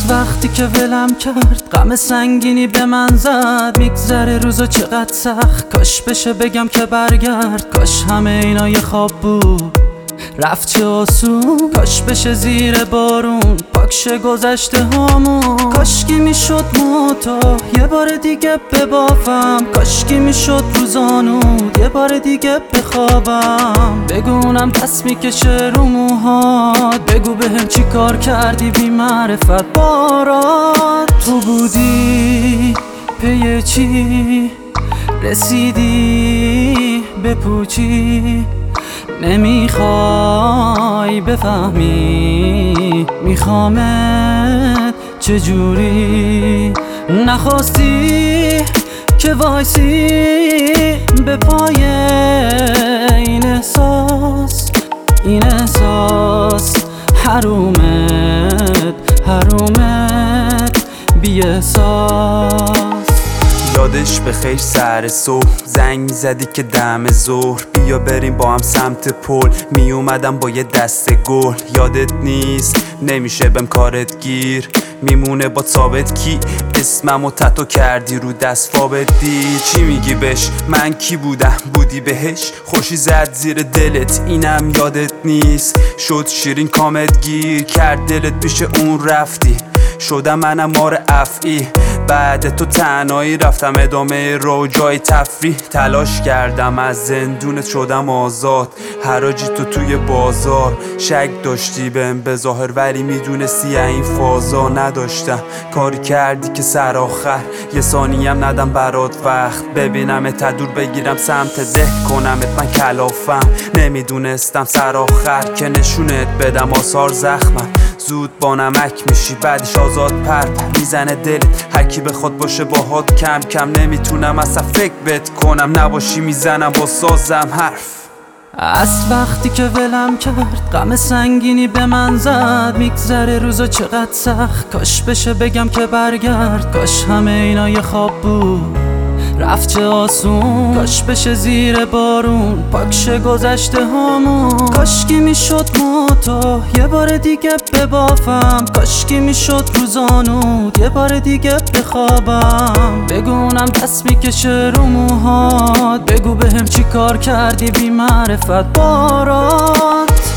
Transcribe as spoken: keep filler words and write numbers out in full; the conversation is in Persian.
وقتی که ولم کرد غم سنگینی به من زد. میگذره روزا چقدر سخت، کاش بشه بگم که برگرد. کاش همه اینا یه خواب بود رفت چه آسون. کاش بشه زیر بارون پاکشه گذشته هامون. کاشکی میشد موتا یه بار دیگه ببافم. کاشکی میشد روزانود یه بار دیگه بخوابم. بگونم دست میکشه رو موهات، بگو بهم چی کار کردی بی معرفت. بارات تو بودی پی چی رسیدی به پوچی. نمیخوای بفهمی میخوامت چجوری. نخواستی که وایسی به پای این احساس. این احساس حرومت حرومت بی احساس. یادش به خیر سر صبح زنگ میزدی که دم ظهر بیا بریم با هم سمت پل. می اومدم با یه دست گل. یادت نیست نمیشه بهم کارت گیر. میمونه با ثابت کی اسممو تتو کردی رو دست فابت دی. چی میگی بش من کی بودم بودی بهش. خوشی زد زیر دلت اینم یادت نیست. شد شیرین کامت گیر کرد دلت پیش اون رفتی. شدم منم مار افعی بعد تو تنهایی رفتم ادامه رو جای تفریح. تلاش کردم از زندونت شدم آزاد. حراجی تو توی بازار شک داشتی بهم به ظاهر ولی میدونستی این فازا. نداشتم کاری کردی که سر آخر یه ثانیم ندم برات وقت. ببینم تدور بگیرم سمت ده کنمت من کلافم. نمیدونستم سر آخر که نشونت بدم آثار زخمم. زود با نمک میشی بعدش آزاد پر پر میزنه دلت. هرکی به خود باشه باهات کم کم نمیتونم اصلا فکر بت کنم. نباشی میزنم با سازم حرف. از وقتی که ولم کرد غم سنگینی به من زد. میگذره روزا چقدر سخت، کاش بشه بگم که برگرد. کاش همه اینا یه خواب بود رفت چه آسون. کاش بشه زیر بارون پاکشه گذشته هامون. کاشکی میشد موتا یه بار دیگه ببافم. کاشکی میشد روزانود یه بار دیگه بخوابم. بگونم دست میکشه رو موهات، بگو بهم چی کار کردی بی معرفت. بارات